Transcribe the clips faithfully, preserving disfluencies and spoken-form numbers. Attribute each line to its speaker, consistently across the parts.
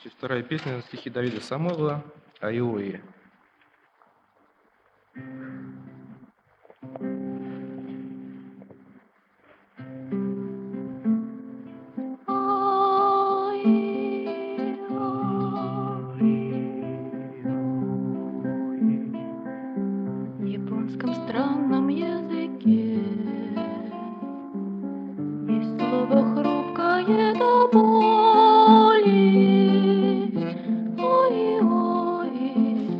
Speaker 1: Вторая песня на стихи Давида Самойлова о Иове.
Speaker 2: В японском странном языке есть слово хрупкое до боли. Ой-ой,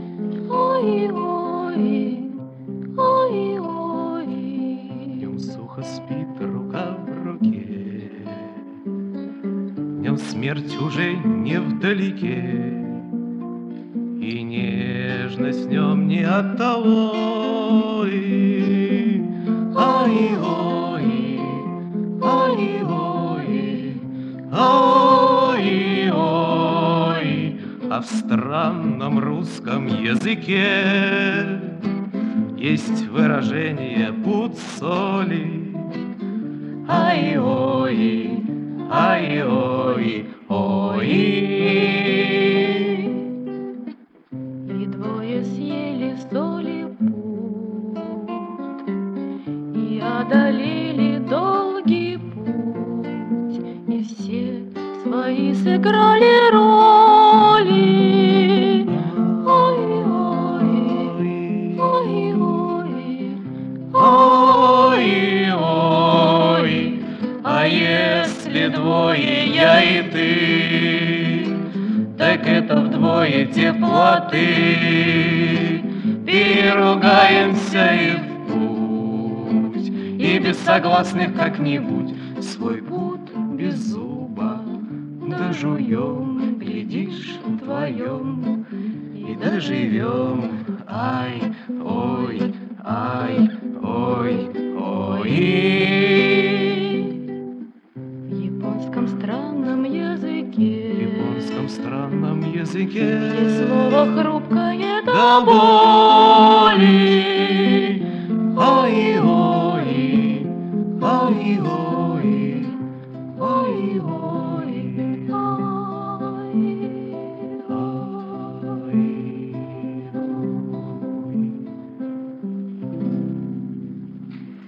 Speaker 2: ой-ой, ой-ой.
Speaker 3: В нем сухо спит рука в руке, в нем смерть уже не вдалеке, и нежность в нем не от того. И ай-ой, ай-ой, ай-ой. А в странном русском языке есть выражение пуд соли. Ай-ой, ай-ой, ой.
Speaker 2: И двое съели соли пуд и одолели долгий путь, и все свои сыграли роли. Ой-ой, ой-ой,
Speaker 3: Ой-ой, а если двое я и ты, так это вдвое теплоты. Переругаемся и в путь, и без согласных как-нибудь свой путь без зуба дожуем, глядишь, вдвоем и доживем. Ай, ой, ай, ой, ой.
Speaker 2: в японском странном языке
Speaker 3: В японском странном языке
Speaker 2: есть слово хрупкое
Speaker 3: до
Speaker 2: до
Speaker 3: боли.